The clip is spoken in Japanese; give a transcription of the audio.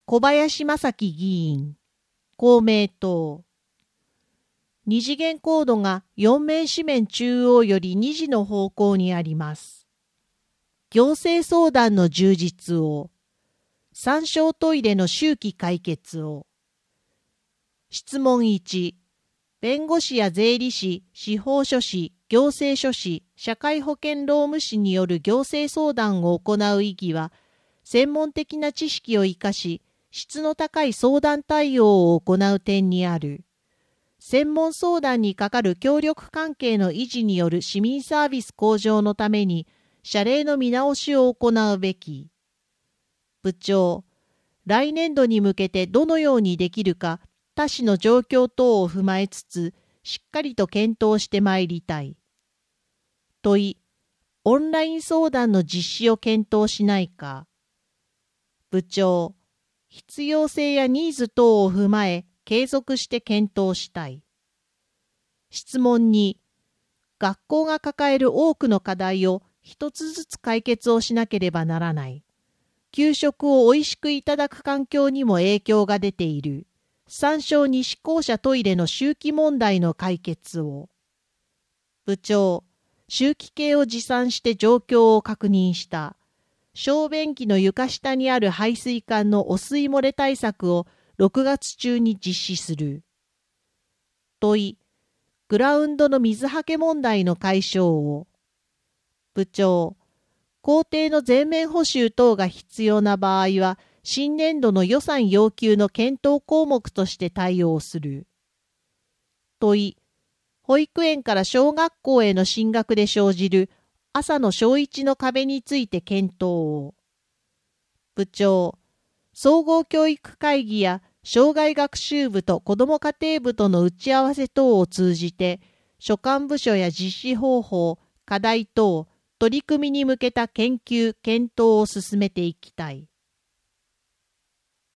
小林正樹議員、公明党。二次元コードが4面紙面中央より2時の方向にあります。行政相談の充実を。参照トイレの周期解決を。質問1。弁護士や税理士、司法書士、行政書士、社会保険労務士による行政相談を行う意義は、専門的な知識を生かし、質の高い相談対応を行う点にある。専門相談にかかる協力関係の維持による市民サービス向上のために、謝礼の見直しを行うべき。部長、来年度に向けてどのようにできるか、他市の状況等を踏まえつつ、しっかりと検討してまいりたい。問い、オンライン相談の実施を検討しないか。部長、必要性やニーズ等を踏まえ、継続して検討したい。質問に、学校が抱える多くの課題を一つずつ解決をしなければならない。給食をおいしくいただく環境にも影響が出ている。参照西校舎トイレの周期問題の解決を。部長、周期計を持参して状況を確認した。小便器の床下にある排水管の汚水漏れ対策を6月中に実施する。問い、グラウンドの水はけ問題の解消を。部長、校庭の全面補修等が必要な場合は、新年度の予算要求の検討項目として対応する。問い、保育園から小学校への進学で生じる朝の小1の壁について検討を。部長、総合教育会議や障害学習部と子ども家庭部との打ち合わせ等を通じて、所管部署や実施方法、課題等、取り組みに向けた研究・検討を進めていきたい。